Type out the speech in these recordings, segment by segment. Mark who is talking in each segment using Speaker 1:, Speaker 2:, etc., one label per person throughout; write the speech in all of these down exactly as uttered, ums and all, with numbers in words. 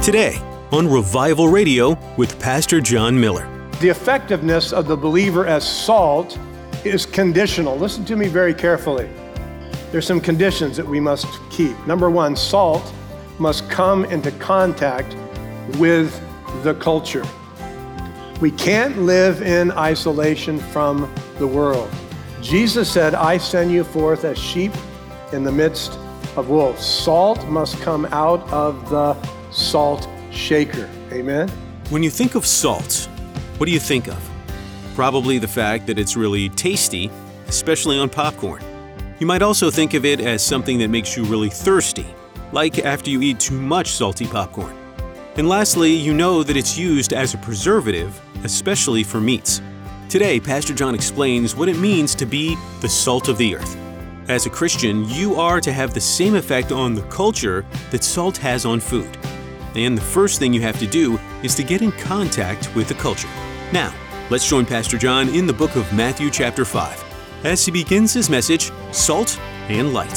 Speaker 1: Today on Revival Radio with Pastor John Miller.
Speaker 2: The effectiveness of the believer as salt is conditional. Listen to me very carefully. There's some conditions that we must keep. Number one, salt must come into contact with the culture. We can't live in isolation from the world. Jesus said, I send you forth as sheep in the midst of wolves. Salt must come out of the salt shaker. Amen?
Speaker 1: When you think of salt, what do you think of? Probably the fact that it's really tasty, especially on popcorn. You might also think of it as something that makes you really thirsty, like after you eat too much salty popcorn. And lastly, you know that it's used as a preservative, especially for meats. Today, Pastor John explains what it means to be the salt of the earth. As a Christian, you are to have the same effect on the culture that salt has on food. And the first thing you have to do is to get in contact with the culture. Now, let's join Pastor John in the book of Matthew chapter five, as he begins his message, Salt and Light.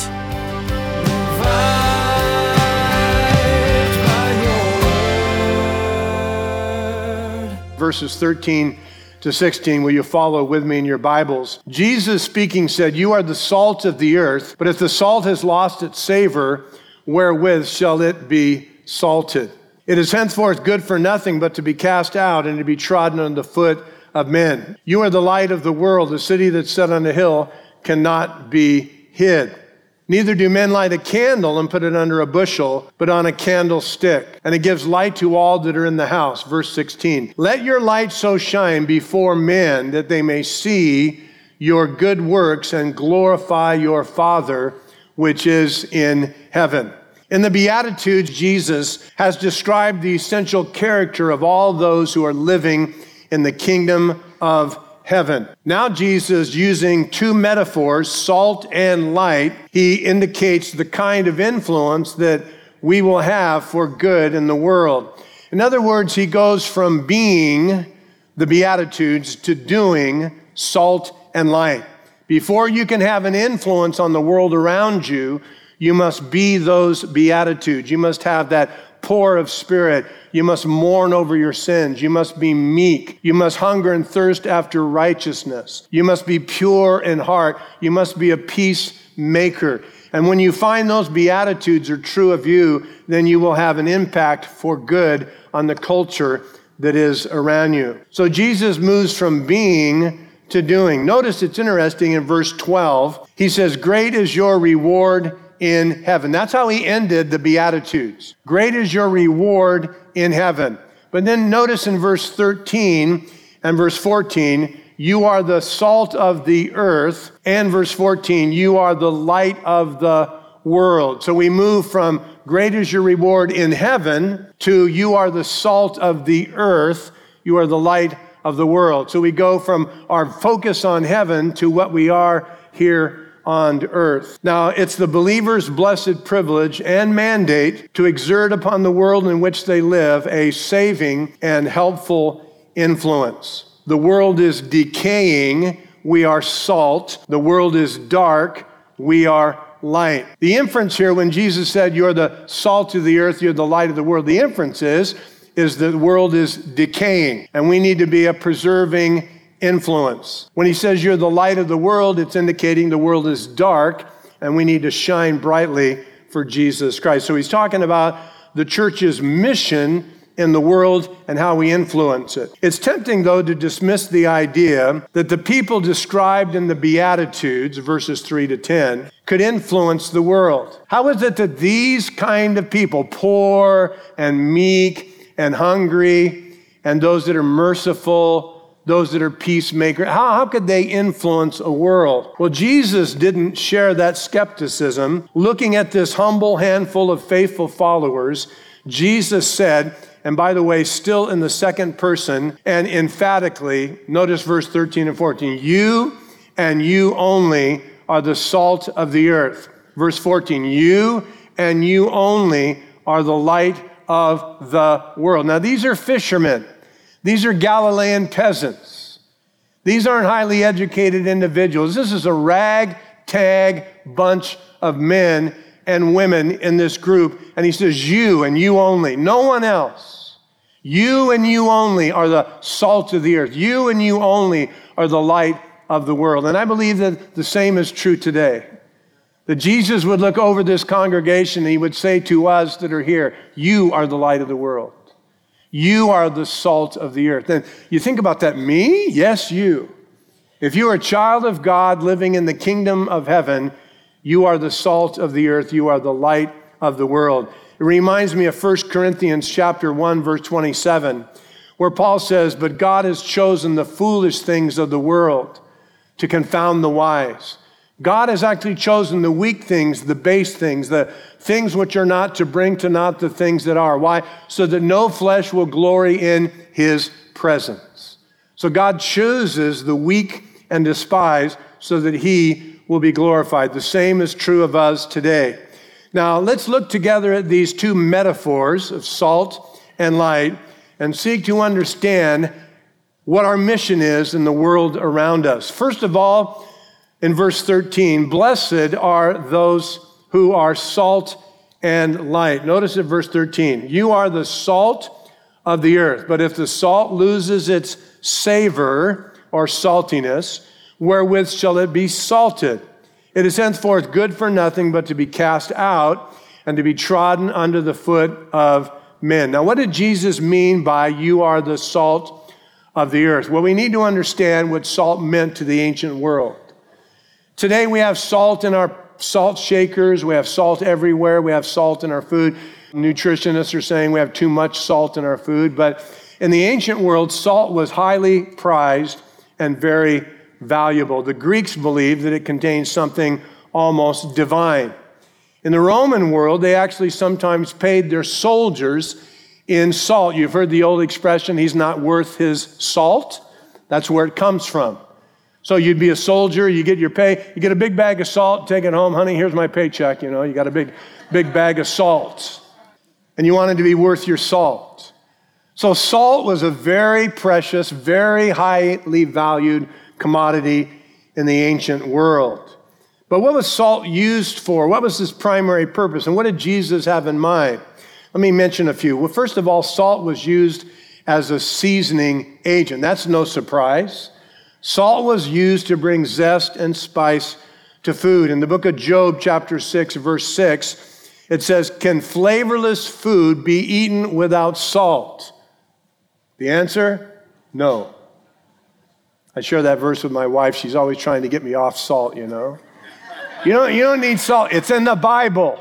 Speaker 2: Verses thirteen to sixteen, will you follow with me in your Bibles? Jesus speaking said, you are the salt of the earth, but if the salt has lost its savor, wherewith shall it be salted? It is henceforth good for nothing but to be cast out and to be trodden under the foot of men. You are the light of the world. The city that's set on a hill cannot be hid. Neither do men light a candle and put it under a bushel, but on a candlestick, and it gives light to all that are in the house. Verse sixteen, let your light so shine before men that they may see your good works and glorify your Father which is in heaven. In the Beatitudes, Jesus has described the essential character of all those who are living in the kingdom of heaven. Now Jesus, using two metaphors, salt and light, he indicates the kind of influence that we will have for good in the world. In other words, he goes from being the Beatitudes to doing salt and light. Before you can have an influence on the world around you, you must be those Beatitudes. You must have that poor of spirit. You must mourn over your sins. You must be meek. You must hunger and thirst after righteousness. You must be pure in heart. You must be a peacemaker. And when you find those Beatitudes are true of you, then you will have an impact for good on the culture that is around you. So Jesus moves from being to doing. Notice it's interesting in verse twelve. He says, great is your reward in heaven. That's how he ended the Beatitudes. Great is your reward in heaven. But then notice in verse thirteen and verse fourteen, you are the salt of the earth. And verse fourteen, you are the light of the world. So we move from great is your reward in heaven to you are the salt of the earth. You are the light of the world. So we go from our focus on heaven to what we are here on earth. Now, it's the believer's blessed privilege and mandate to exert upon the world in which they live a saving and helpful influence. The world is decaying. We are salt. The world is dark. We are light. The inference here, when Jesus said, you're the salt of the earth, you're the light of the world, the inference is, is that the world is decaying, and we need to be a preserving influence. When he says you're the light of the world, it's indicating the world is dark and we need to shine brightly for Jesus Christ. So he's talking about the church's mission in the world and how we influence it. It's tempting, though, to dismiss the idea that the people described in the Beatitudes, verses three to ten, could influence the world. How is it that these kind of people, poor and meek and hungry, and those that are merciful, those that are peacemakers, how, how could they influence a world? Well, Jesus didn't share that skepticism. Looking at this humble handful of faithful followers, Jesus said, and by the way, still in the second person and emphatically, notice verse thirteen and fourteen, you and you only are the salt of the earth. Verse fourteen, you and you only are the light of the world. Now, these are fishermen. These are Galilean peasants. These aren't highly educated individuals. This is a ragtag bunch of men, and women in this group, and he says, you and you only, no one else. You and you only are the salt of the earth. You and you only are the light of the world. And I believe that the same is true today. That Jesus would look over this congregation and he would say to us that are here, you are the light of the world. You are the salt of the earth. And you think about that, me? Yes, you. If you are a child of God living in the kingdom of heaven, you are the salt of the earth. You are the light of the world. It reminds me of First Corinthians chapter one, verse twenty-seven, where Paul says, but God has chosen the foolish things of the world to confound the wise. God has actually chosen the weak things, the base things, the things which are not, to bring to naught the things that are. Why? So that no flesh will glory in his presence. So God chooses the weak and despised so that he will be glorified. The same is true of us today. Now, let's look together at these two metaphors of salt and light and seek to understand what our mission is in the world around us. First of all, in verse thirteen, blessed are those who are salt and light. Notice at verse thirteen, you are the salt of the earth, but if the salt loses its savor or saltiness, wherewith shall it be salted? It is henceforth good for nothing but to be cast out and to be trodden under the foot of men. Now, what did Jesus mean by you are the salt of the earth? Well, we need to understand what salt meant to the ancient world. Today we have salt in our salt shakers. We have salt everywhere. We have salt in our food. Nutritionists are saying we have too much salt in our food. But in the ancient world, salt was highly prized and very valuable. The Greeks believed that it contained something almost divine. In the Roman world, they actually sometimes paid their soldiers in salt. You've heard the old expression, he's not worth his salt. That's where it comes from. So you'd be a soldier, you get your pay, you get a big bag of salt, take it home, honey, here's my paycheck, you know, you got a big, big bag of salt. And you wanted to be worth your salt. So salt was a very precious, very highly valued commodity in the ancient world. But what was salt used for? What was its primary purpose? And what did Jesus have in mind? Let me mention a few. Well, first of all, salt was used as a seasoning agent. That's no surprise. Salt was used to bring zest and spice to food. In the book of Job, chapter six, verse six, it says, can flavorless food be eaten without salt? The answer, no. I share that verse with my wife. She's always trying to get me off salt, you know. You don't, you don't need salt. It's in the Bible.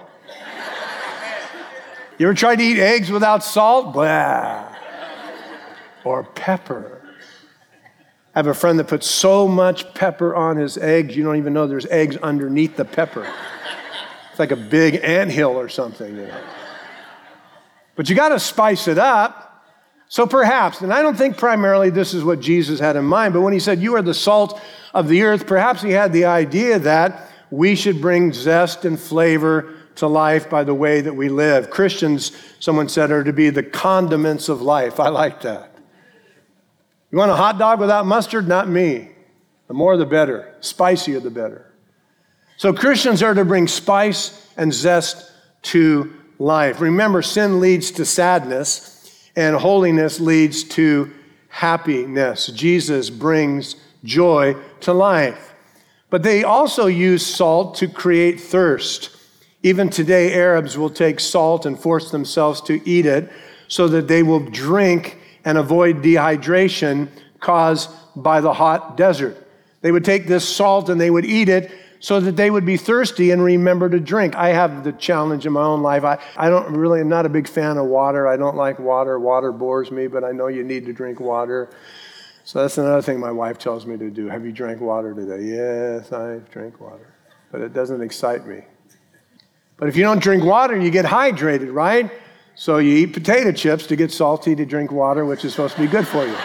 Speaker 2: You ever tried to eat eggs without salt? Blah. Or pepper. I have a friend that puts so much pepper on his eggs, you don't even know there's eggs underneath the pepper. It's like a big anthill or something, you know. But you got to spice it up. So perhaps, and I don't think primarily this is what Jesus had in mind, but when he said, you are the salt of the earth, perhaps he had the idea that we should bring zest and flavor to life by the way that we live. Christians, someone said, are to be the condiments of life. I like that. You want a hot dog without mustard? Not me. The more the better. Spicier the better. So Christians are to bring spice and zest to life. Remember, sin leads to sadness, and holiness leads to happiness. Jesus brings joy to life. But they also use salt to create thirst. Even today, Arabs will take salt and force themselves to eat it so that they will drink and avoid dehydration caused by the hot desert. They would take this salt and they would eat it so that they would be thirsty and remember to drink. I have the challenge in my own life. I, I don't really, I'm not a big fan of water. I don't like water. Water bores me, but I know you need to drink water. So that's another thing my wife tells me to do. Have you drank water today? Yes, I drank water. But it doesn't excite me. But if you don't drink water, you get hydrated, right? So you eat potato chips to get salty, to drink water, which is supposed to be good for you.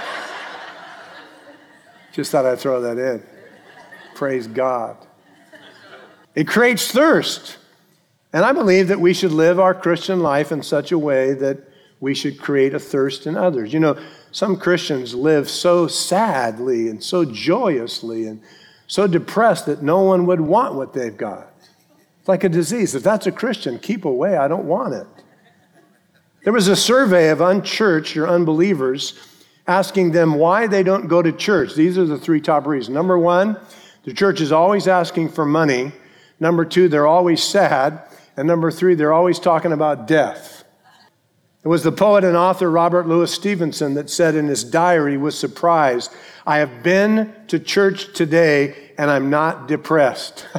Speaker 2: Just thought I'd throw that in. Praise God. It creates thirst. And I believe that we should live our Christian life in such a way that we should create a thirst in others. You know, some Christians live so sadly and so joyously and so depressed that no one would want what they've got. It's like a disease. If that's a Christian, keep away. I don't want it. There was a survey of unchurched or unbelievers asking them why they don't go to church. These are the three top reasons. Number one, the church is always asking for money. Number two, they're always sad. And number three, they're always talking about death. It was the poet and author Robert Louis Stevenson that said in his diary, he was surprised, "I have been to church today and I'm not depressed."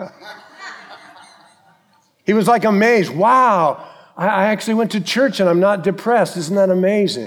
Speaker 2: He was like amazed. Wow, I actually went to church and I'm not depressed. Isn't that amazing?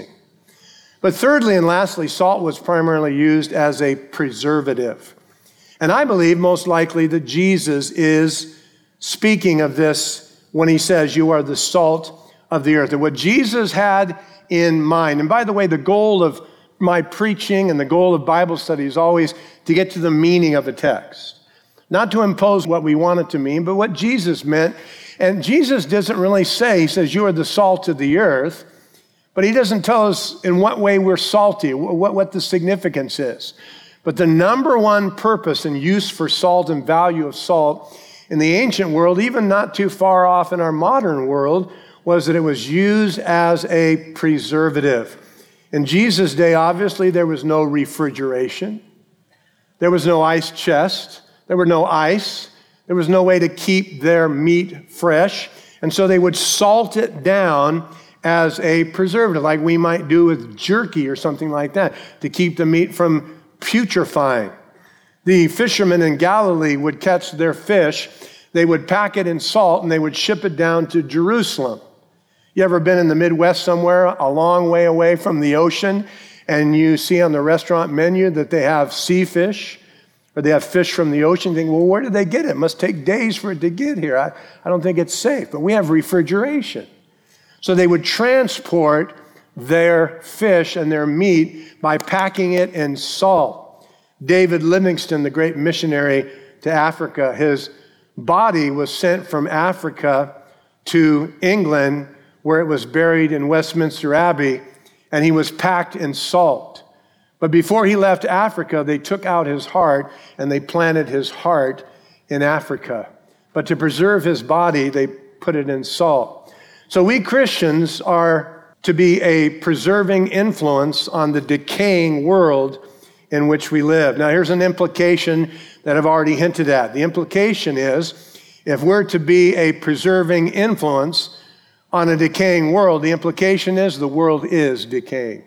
Speaker 2: But thirdly and lastly, salt was primarily used as a preservative. And I believe most likely that Jesus is speaking of this when he says, "You are the salt of the earth." And what Jesus had in mind, and by the way, the goal of my preaching and the goal of Bible study is always to get to the meaning of a text. Not to impose what we want it to mean, but what Jesus meant. And Jesus doesn't really say, he says, "You are the salt of the earth," but he doesn't tell us in what way we're salty, what, what the significance is. But the number one purpose and use for salt and value of salt in the ancient world, even not too far off in our modern world, was that it was used as a preservative. In Jesus' day, obviously, there was no refrigeration. There was no ice chest. There were no ice. There was no way to keep their meat fresh. And so they would salt it down as a preservative, like we might do with jerky or something like that, to keep the meat from putrefying. The fishermen in Galilee would catch their fish. They would pack it in salt and they would ship it down to Jerusalem. You ever been in the Midwest somewhere a long way away from the ocean and you see on the restaurant menu that they have sea fish or they have fish from the ocean? You think, well, where did they get it? It must take days for it to get here. I, I don't think it's safe, but we have refrigeration. So they would transport their fish and their meat by packing it in salt. David Livingstone, the great missionary to Africa, his body was sent from Africa to England, where it was buried in Westminster Abbey, and he was packed in salt. But before he left Africa, they took out his heart and they planted his heart in Africa. But to preserve his body, they put it in salt. So we Christians are to be a preserving influence on the decaying world in which we live. Now, here's an implication that I've already hinted at. The implication is, if we're to be a preserving influence on a decaying world, the implication is the world is decaying.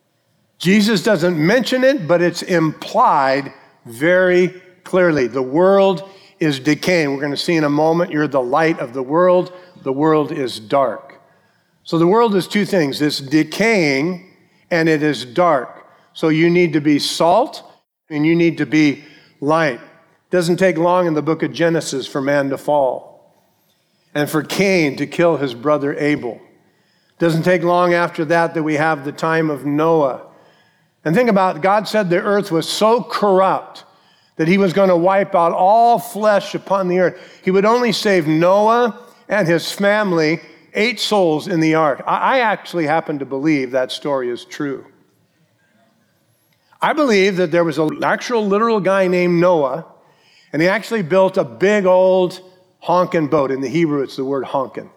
Speaker 2: Jesus doesn't mention it, but it's implied very clearly. The world is decaying. We're going to see in a moment, you're the light of the world. The world is dark. So the world is two things. It's decaying and it is dark. So you need to be salt and you need to be light. It doesn't take long in the book of Genesis for man to fall and for Cain to kill his brother Abel. It doesn't take long after that that we have the time of Noah. And think about it, God said the earth was so corrupt that he was going to wipe out all flesh upon the earth. He would only save Noah and his family, eight souls in the ark. I actually happen to believe that story is true. I believe that there was an actual literal guy named Noah, and he actually built a big old honkin' boat. In the Hebrew, it's the word honkin'.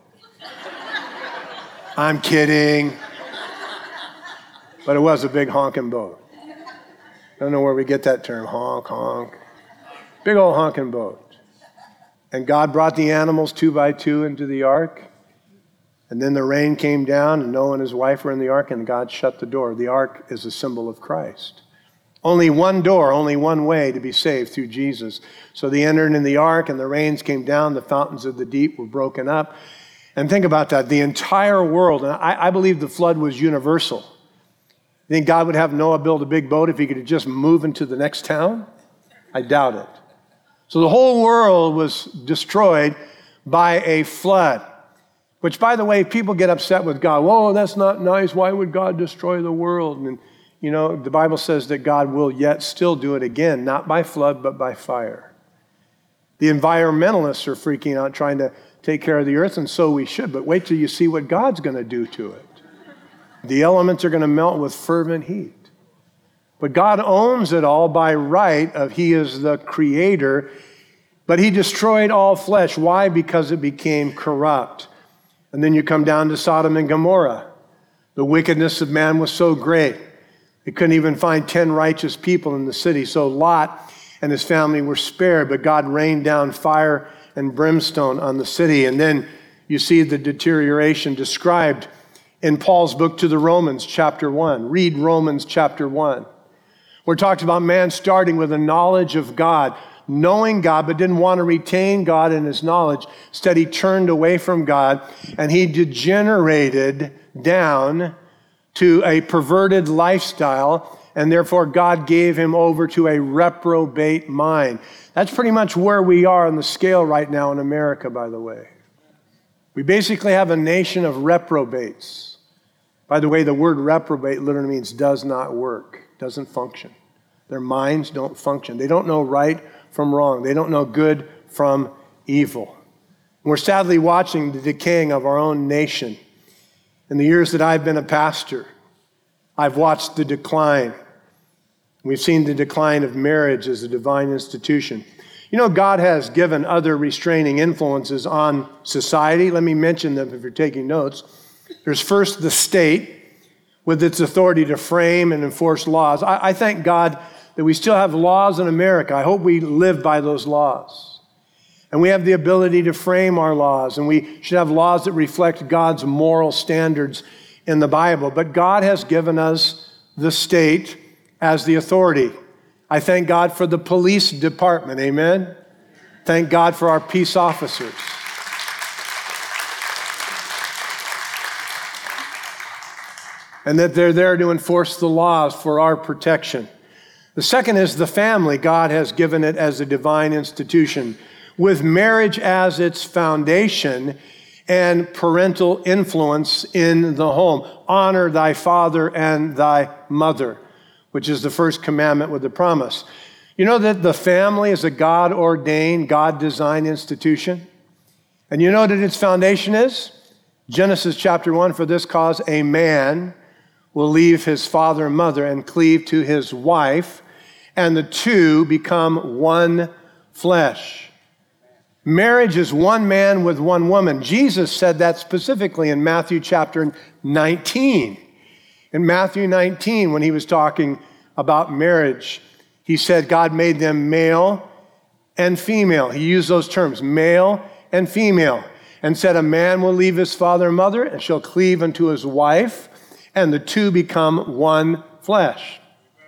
Speaker 2: I'm kidding. But it was a big honkin' boat. I don't know where we get that term, honk, honk. Big old honkin' boat. And God brought the animals two by two into the ark. And then the rain came down, and Noah and his wife were in the ark, and God shut the door. The ark is a symbol of Christ. Only one door, only one way to be saved, through Jesus. So they entered in the ark, and the rains came down, the fountains of the deep were broken up. And think about that, the entire world, and I, I believe the flood was universal. You think God would have Noah build a big boat if he could just move into the next town? I doubt it. So the whole world was destroyed by a flood. Which, by the way, people get upset with God. Whoa, that's not nice. Why would God destroy the world? And, you know, the Bible says that God will yet still do it again, not by flood, but by fire. The environmentalists are freaking out, trying to take care of the earth, and so we should. But wait till you see what God's going to do to it. The elements are going to melt with fervent heat. But God owns it all by right of He is the creator. But he destroyed all flesh. Why? Because it became corrupt. And then you come down to Sodom and Gomorrah. The wickedness of man was so great, they couldn't even find ten righteous people in the city. So Lot and his family were spared, but God rained down fire and brimstone on the city. And then you see the deterioration described in Paul's book to the Romans, chapter one. Read Romans chapter one. We're talking about man starting with a knowledge of God, knowing God, but didn't want to retain God in his knowledge. Instead, he turned away from God, and he degenerated down to a perverted lifestyle, and therefore God gave him over to a reprobate mind. That's pretty much where we are on the scale right now in America, by the way. We basically have a nation of reprobates. By the way, the word reprobate literally means does not work, doesn't function. Their minds don't function. They don't know right from wrong. They don't know good from evil. We're sadly watching the decaying of our own nation. In the years that I've been a pastor, I've watched the decline. We've seen the decline of marriage as a divine institution. You know, God has given other restraining influences on society. Let me mention them if you're taking notes. There's first the state with its authority to frame and enforce laws. I, I thank God that we still have laws in America. I hope we live by those laws. And we have the ability to frame our laws, and we should have laws that reflect God's moral standards in the Bible. But God has given us the state as the authority. I thank God for the police department, amen? Thank God for our peace officers. And that they're there to enforce the laws for our protection. The second is the family. God has given it as a divine institution, with marriage as its foundation and parental influence in the home. Honor thy father and thy mother, which is the first commandment with the promise. You know that the family is a God-ordained, God-designed institution? And you know what its foundation is? Genesis chapter one, for this cause a man will leave his father and mother and cleave to his wife, and the two become one flesh. Marriage is one man with one woman. Jesus said that specifically in Matthew chapter nineteen. In Matthew nineteen, when he was talking about marriage, he said God made them male and female. He used those terms, male and female, and said a man will leave his father and mother and shall cleave unto his wife, and the two become one flesh.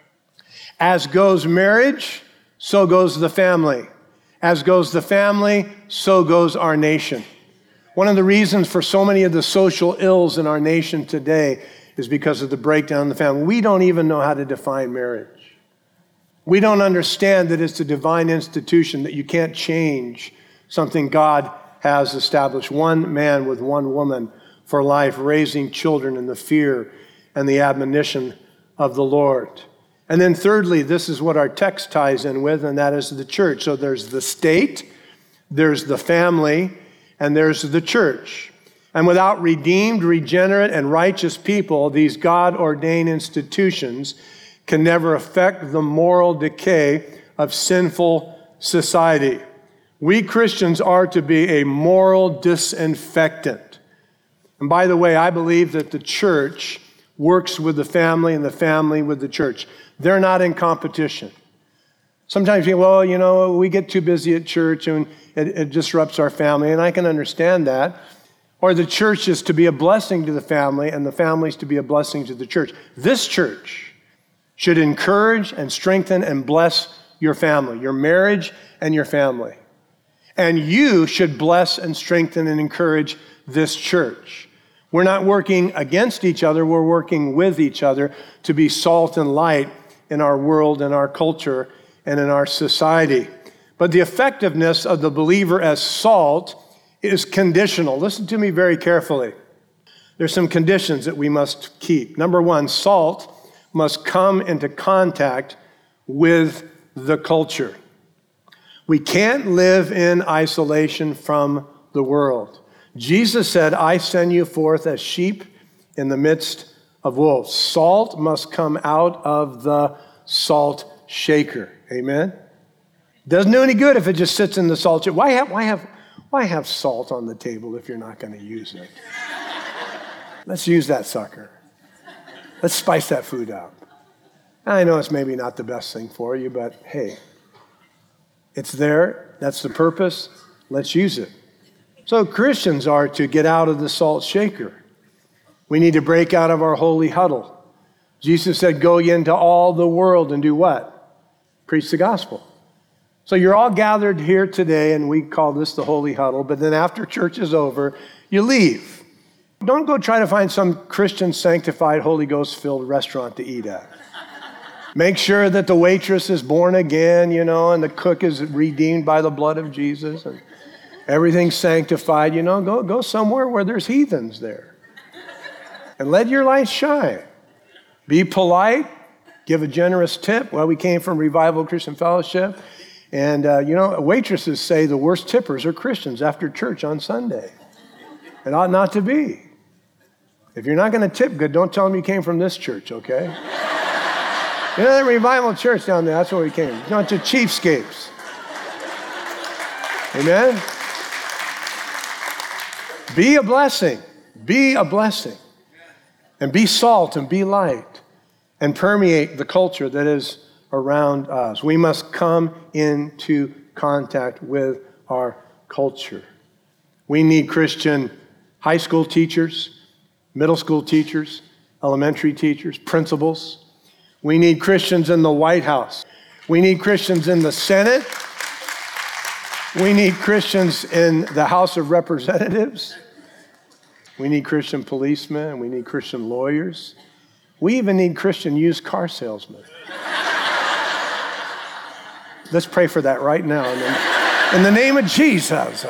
Speaker 2: As goes marriage, so goes the family. As goes the family, so goes our nation. One of the reasons for so many of the social ills in our nation today is because of the breakdown in the family. We don't even know how to define marriage. We don't understand that it's a divine institution, that you can't change something God has established. One man with one woman for life, raising children in the fear and the admonition of the Lord. And then thirdly, this is what our text ties in with, and that is the church. So there's the state, there's the family, and there's the church. And without redeemed, regenerate, and righteous people, these God-ordained institutions can never affect the moral decay of sinful society. We Christians are to be a moral disinfectant. And by the way, I believe that the church works with the family and the family with the church. They're not in competition. Sometimes you think, well, you know, we get too busy at church and it, it disrupts our family, and I can understand that. Or the church is to be a blessing to the family, and the family is to be a blessing to the church. This church should encourage and strengthen and bless your family, your marriage and your family. And you should bless and strengthen and encourage this church. We're not working against each other, we're working with each other to be salt and light in our world, in our culture, and in our society. But the effectiveness of the believer as salt is conditional. Listen to me very carefully. There's some conditions that we must keep. Number one, salt must come into contact with the culture. We can't live in isolation from the world. Jesus said, I send you forth as sheep in the midst of wolves. Salt must come out of the salt shaker. Amen? Doesn't do any good if it just sits in the salt shaker. Why have, why have, why have salt on the table if you're not going to use it? Let's use that sucker. Let's spice that food up. I know it's maybe not the best thing for you, but hey, it's there. That's the purpose. Let's use it. So Christians are to get out of the salt shaker. We need to break out of our holy huddle. Jesus said, go ye into all the world and do what? Preach the gospel. So you're all gathered here today, and we call this the holy huddle, but then after church is over, you leave. Don't go try to find some Christian sanctified, Holy Ghost-filled restaurant to eat at. Make sure that the waitress is born again, you know, and the cook is redeemed by the blood of Jesus, and everything's sanctified, you know. Go, go somewhere where there's heathens there. And let your light shine. Be polite. Give a generous tip. Well, we came from Revival Christian Fellowship. And, uh, you know, waitresses say the worst tippers are Christians after church on Sunday. It ought not to be. If you're not going to tip good, don't tell them you came from this church, okay? You know that Revival Church down there, that's where we came. Not to cheapskates. Amen? Be a blessing. Be a blessing. And be salt and be light. And permeate the culture that is around us. We must come into contact with our culture. We need Christian high school teachers, middle school teachers, elementary teachers, principals. We need Christians in the White House. We need Christians in the Senate. We need Christians in the House of Representatives. We need Christian policemen. We need Christian lawyers. We even need Christian used car salesmen. Let's pray for that right now. In the, in the name of Jesus.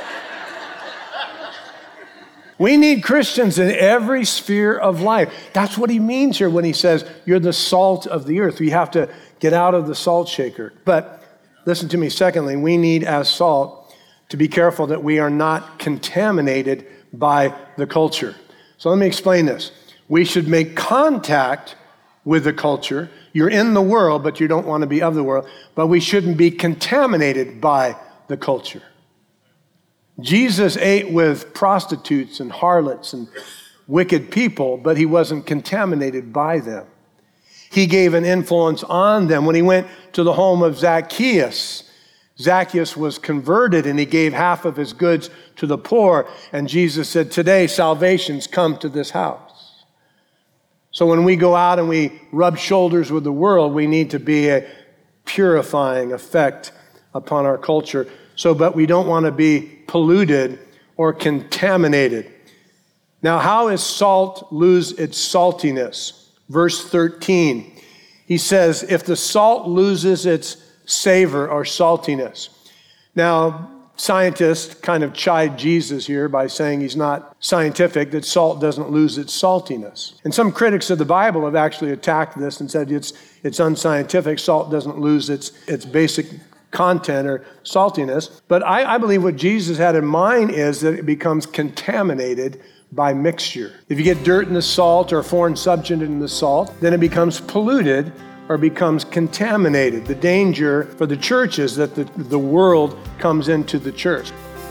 Speaker 2: We need Christians in every sphere of life. That's what he means here when he says, you're the salt of the earth. We have to get out of the salt shaker. But listen to me, secondly, we need as salt to be careful that we are not contaminated by the culture. So let me explain this. We should make contact with the culture. You're in the world, but you don't want to be of the world. But we shouldn't be contaminated by the culture. Jesus ate with prostitutes and harlots and wicked people, but he wasn't contaminated by them. He gave an influence on them. When he went to the home of Zacchaeus, Zacchaeus was converted and he gave half of his goods to the poor. And Jesus said, today salvation's come to this house. So when we go out and we rub shoulders with the world, we need to be a purifying effect upon our culture. So, but we don't want to be polluted or contaminated. Now, how does salt lose its saltiness? Verse thirteen, he says, if the salt loses its savor or saltiness. Now, scientists kind of chide Jesus here by saying he's not scientific, that salt doesn't lose its saltiness. And some critics of the Bible have actually attacked this and said it's it's unscientific. Salt doesn't lose its, its basic content or saltiness. But I, I believe what Jesus had in mind is that it becomes contaminated by mixture. If you get dirt in the salt or a foreign substance in the salt, then it becomes polluted or becomes contaminated. The danger for the church is that the, the world comes into the church.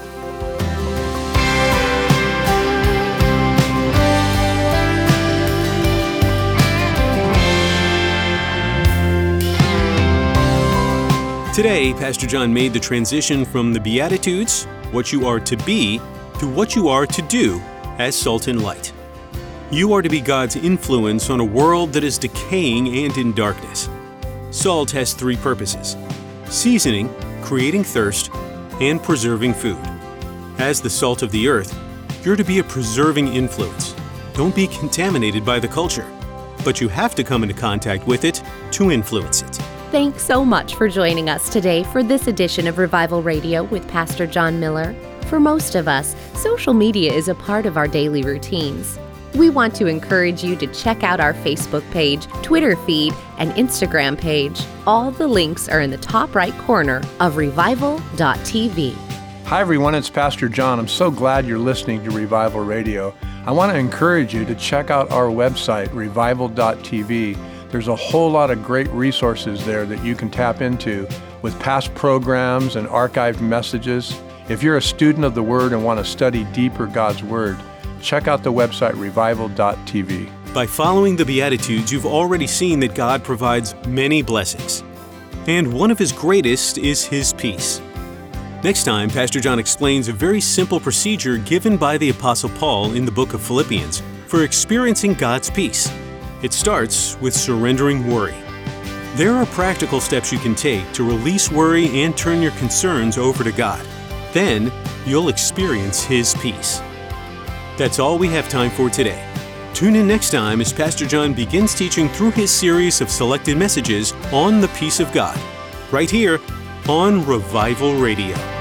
Speaker 1: Today, Pastor John made the transition from the Beatitudes, what you are to be, to what you are to do as salt and light. You are to be God's influence on a world that is decaying and in darkness. Salt has three purposes: seasoning, creating thirst, and preserving food. As the salt of the earth, you're to be a preserving influence. Don't be contaminated by the culture, but you have to come into contact with it to influence it.
Speaker 3: Thanks so much for joining us today for this edition of Revival Radio with Pastor John Miller. For most of us, social media is a part of our daily routines. We want to encourage you to check out our Facebook page, Twitter feed, and Instagram page. All the links are in the top right corner of revival dot t v.
Speaker 2: Hi everyone, it's Pastor John. I'm so glad you're listening to Revival Radio. I want to encourage you to check out our website, revival dot t v. There's a whole lot of great resources there that you can tap into.
Speaker 4: with past programs and archived messages. If you're a student of the Word and want to study deeper God's Word, check out the website revival dot t v.
Speaker 1: By following the Beatitudes, you've already seen that God provides many blessings. And one of His greatest is His peace. Next time, Pastor John explains a very simple procedure given by the Apostle Paul in the book of Philippians for experiencing God's peace. It starts with surrendering worry. There are practical steps you can take to release worry and turn your concerns over to God. Then, you'll experience His peace. That's all we have time for today. Tune in next time as Pastor John begins teaching through his series of selected messages on the peace of God, right here on Revival Radio.